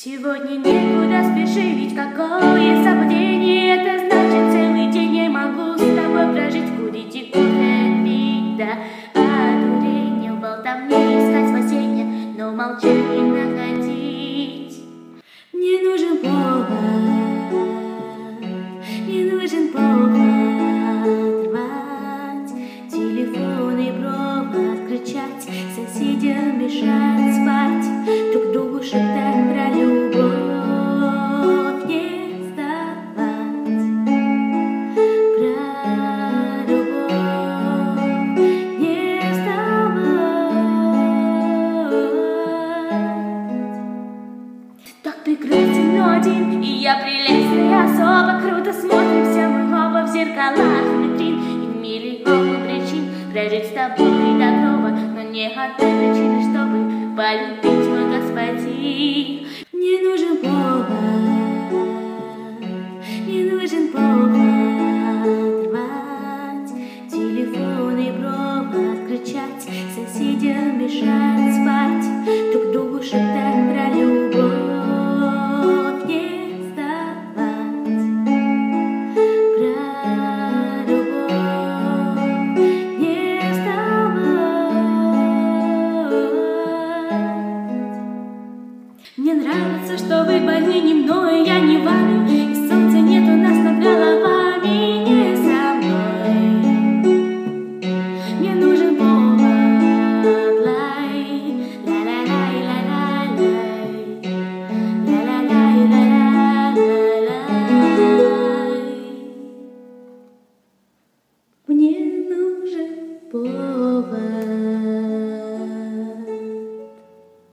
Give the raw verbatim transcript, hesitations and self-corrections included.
Сегодня некуда спешить, какое совпадение. Это значит, целый день я могу с тобой прожить, курить и кофе пить, да. Одурение в болтовне искать спасения, но молчание находить. Мне нужен повод, мне нужен повод рвать телефон и провод, кричать соседям, мешать спать, друг другу шептать про любовь, не вставать, про любовь, не вставать. Так прекрасен один, и я прелестная особа. Круто смотримся мы оба в зеркалах витрин, и миллион причин прожить с тобой до гроба, но не одной причины, чтобы полюбить, мой господин. Мне нужен повод, мне нужен повод рвать телефон и провод, кричать соседям, мешать спать, друг другу шептать про любовь, не вставать, про любовь, не вставать. Мне нравится, что вы больны не мной, я не вами, и солнца нет у нас над головами, не со мной. Мне нужен повод, лай, ла-ла-лай, ла-ла-лай, ла-ла-лай, ла-ла-лай. Мне нужен повод.